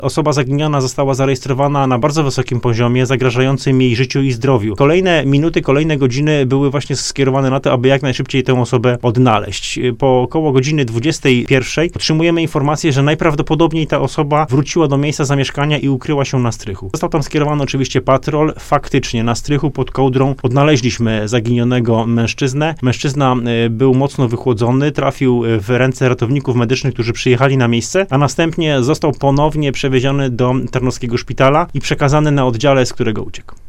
Osoba zaginiona została zarejestrowana na bardzo wysokim poziomie, zagrażającym jej życiu i zdrowiu. Kolejne minuty, kolejne godziny były właśnie skierowane na to, aby jak najszybciej tę osobę odnaleźć. Po około godziny 21 otrzymujemy informację, że najprawdopodobniej ta osoba wróciła do miejsca zamieszkania i ukryła się na strychu. Został tam skierowany oczywiście patrol. Faktycznie na strychu pod kołdrą odnaleźliśmy zaginionego mężczyznę. Mężczyzna był mocno wychłodzony, trafił w ręce ratowników medycznych, którzy przyjechali na miejsce, a następnie został ponownie przewieziony do tarnowskiego szpitala i przekazany na oddziale, z którego uciekł.